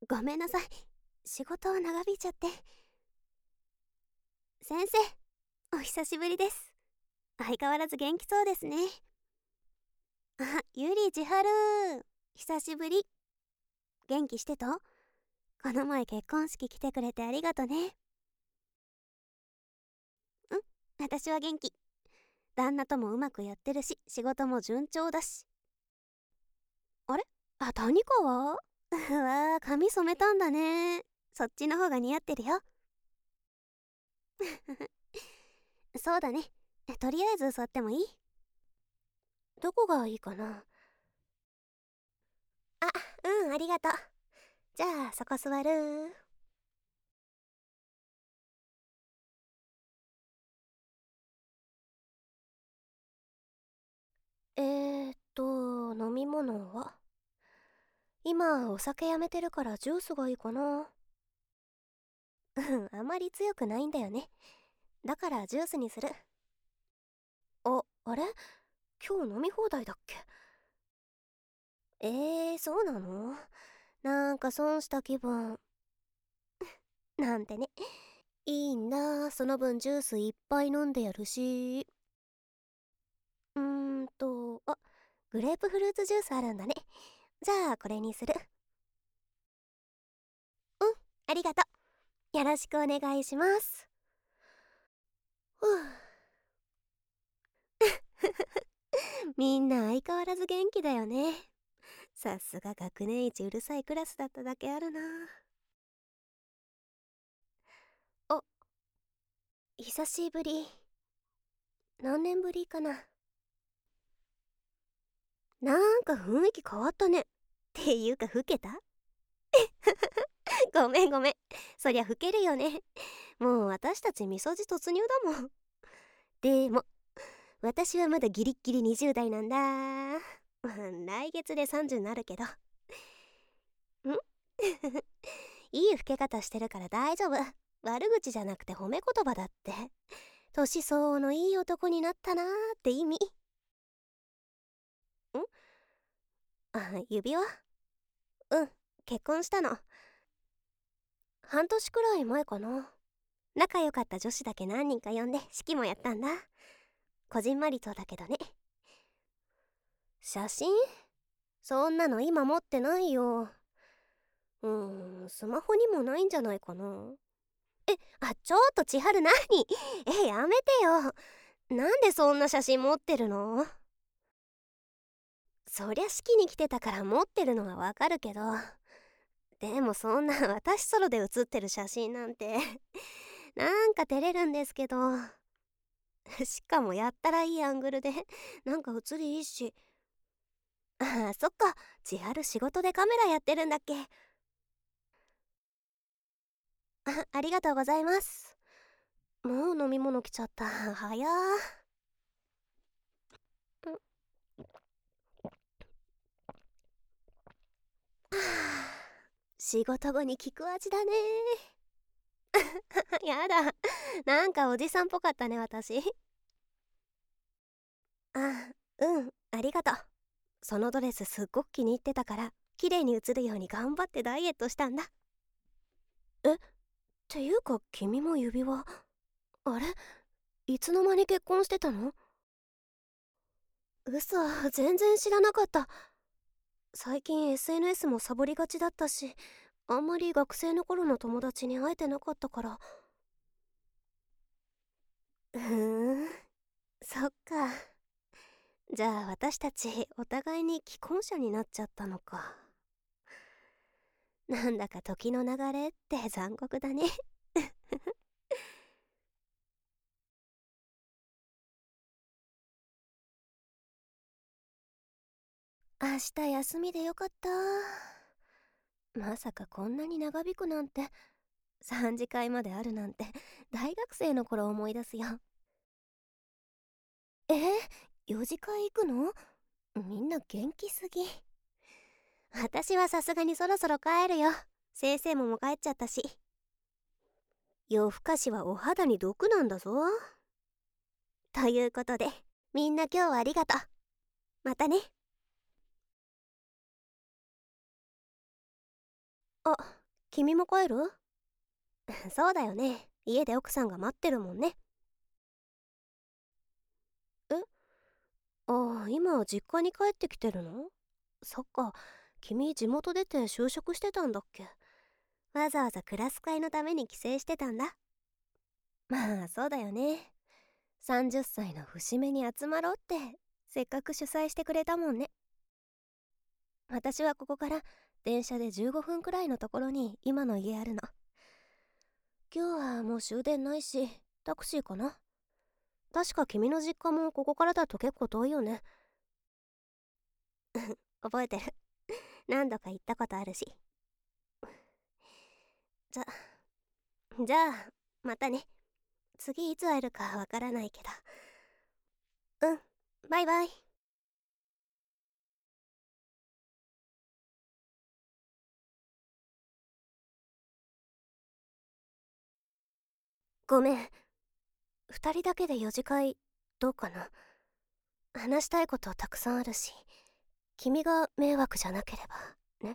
ごめんなさい。仕事長引いちゃって。先生、お久しぶりです。相変わらず元気そうですね。あ、ゆり千春。久しぶり。元気してた？この前結婚式来てくれてありがとね。私は元気。旦那ともうまくやってるし、仕事も順調だし。あれ？あ、谷川？うわー、髪染めたんだね。そっちの方が似合ってるよ。そうだね。とりあえず座ってもいい？どこがいいかな。あ、ありがとう。じゃあそこ座る。飲み物は？今お酒やめてるからジュースがいいかな。あまり強くないんだよね。だからジュースにする。あれ？今日飲み放題だっけ？そうなの？なんか損した気分。なんてね。いいんだ、その分ジュースいっぱい飲んでやるし。あ、グレープフルーツジュースあるんだね。じゃあこれにする。ありがとう。よろしくお願いします。ふう。みんな相変わらず元気だよね。さすが学年一うるさいクラスだっただけあるな。あ、久しぶり。何年ぶりかな。なんか雰囲気変わったね。っていうか老けた？ごめんごめん。そりゃ老けるよね。もう私たちみそじ突入だもん。でも私はまだギリッギリ20代なんだ。来月で30になるけど。いい老け方してるから大丈夫。悪口じゃなくて褒め言葉だって。年相応のいい男になったなーって意味。指輪？結婚したの。半年くらい前かな。仲良かった女子だけ何人か呼んで式もやったんだ。こじんまりとだけどね。写真？そんなの今持ってないよ。スマホにもないんじゃないかな。ちょっと千春何？やめてよ。なんでそんな写真持ってるの？そりゃ式に来てたから持ってるのはわかるけど、でもそんな私ソロで写ってる写真なんてなんか照れるんですけど。しかもやったらいいアングルでなんか写りいいし。あ、そっか、千春仕事でカメラやってるんだっけ。ありがとうございます。もう飲み物来ちゃった。早ー。仕事後に効く味だね。やだ、なんかおじさんっぽかったね私。ありがとう。そのドレスすっごく気に入ってたから綺麗に映るように頑張ってダイエットしたんだ。っていうか君も指輪？あれ、いつの間に結婚してたの？嘘、全然知らなかった。最近 SNS もサボりがちだったし、あんまり学生の頃の友達に会えてなかったから。そっか。じゃあ私たちお互いに既婚者になっちゃったのか。なんだか時の流れって残酷だね。明日休みでよかった。まさかこんなに長引くなんて。3次会まであるなんて大学生の頃思い出すよ。4次会行くの？みんな元気すぎ。私はさすがにそろそろ帰るよ。先生ももう帰っちゃったし。夜更かしはお肌に毒なんだぞ。ということでみんな今日はありがとう。またね。 君も帰る？そうだよね。家で奥さんが待ってるもんね。え、ああ、今実家に帰ってきてるの？そっか、君地元出て就職してたんだっけ？わざわざクラス会のために帰省してたんだ。まあそうだよね。30歳の節目に集まろうってせっかく主催してくれたもんね。私はここから電車で15分くらいのところに今の家あるの。今日はもう終電ないしタクシーかな。確か君の実家もここからだと結構遠いよね。覚えてる。何度か行ったことあるし。じゃじゃあまたね。次いつ会えるかわからないけど。うん、バイバイ。ごめん、二人だけで4次会どうかな。話したいことたくさんあるし、君が迷惑じゃなければね。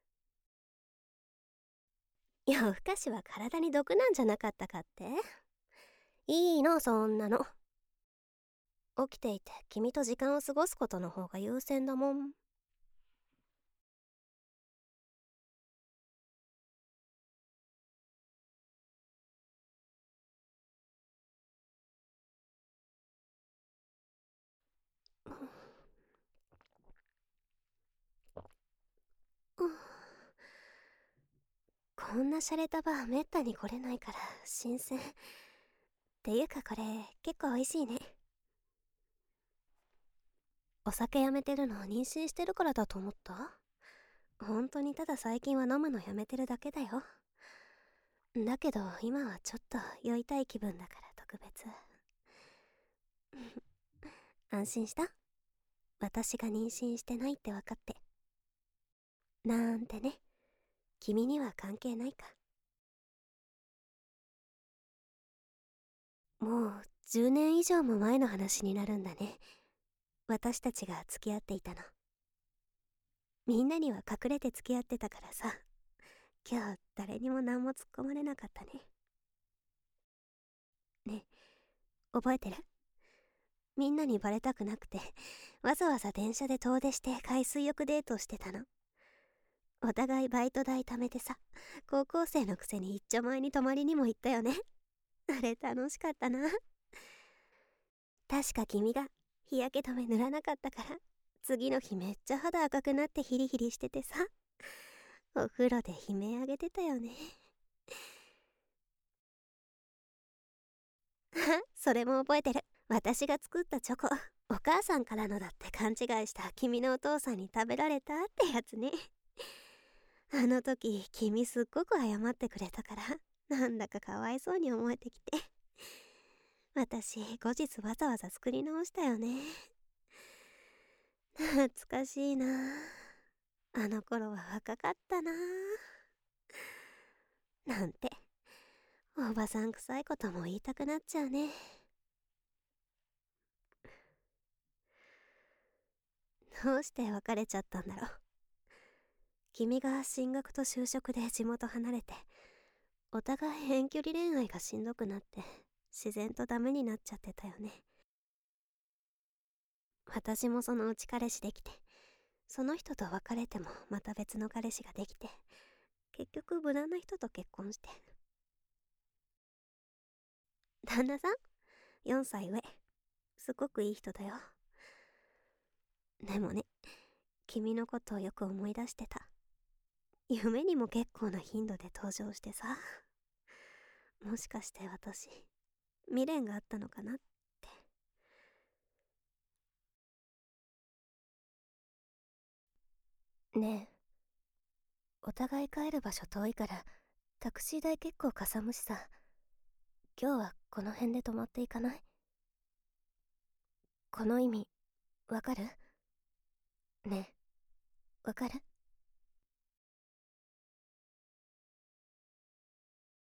夜更かしは体に毒なんじゃなかったかって？いいのそんなの。起きていて君と時間を過ごすことの方が優先だもん。うん、こんな洒落たバーめったに来れないから新鮮っていうか、これ結構美味しいね。お酒やめてるの妊娠してるからだと思った？本当にただ最近は飲むのやめてるだけだよ。だけど今はちょっと酔いたい気分だから特別。安心した？私が妊娠してないって分かって。なんてね。君には関係ないか。もう10年以上も前の話になるんだね。私たちが付き合っていたの。みんなには隠れて付き合ってたからさ。今日誰にも何も突っ込まれなかったね。ね、覚えてる？みんなにバレたくなくてわざわざ電車で遠出して海水浴デートしてたの。お互いバイト代貯めてさ、高校生のくせに一丁前に泊まりにも行ったよね。あれ楽しかったな。確か君が日焼け止め塗らなかったから次の日めっちゃ肌赤くなってヒリヒリしててさ、お風呂で悲鳴あげてたよね。それも覚えてる。私が作ったチョコ、お母さんからのだって勘違いした君のお父さんに食べられたってやつね。あの時君すっごく謝ってくれたからなんだかかわいそうに思えてきて、私後日わざわざ作り直したよね。懐かしいな。あの頃は若かったな。なんておばさん臭いことも言いたくなっちゃうね。どうして別れちゃったんだろう。君が進学と就職で地元離れて、お互い遠距離恋愛がしんどくなって自然とダメになっちゃってたよね。私もそのうち彼氏できて、その人と別れてもまた別の彼氏ができて、結局無難な人と結婚して。旦那さん4歳上、すごくいい人だよ。でもね、君のことをよく思い出してた。夢にも結構な頻度で登場してさ、もしかして私未練があったのかなって。ねえ、お互い帰る場所遠いからタクシー代結構かさむしさ、今日はこの辺で泊まっていかない？この意味わかる？ねえ、わかる？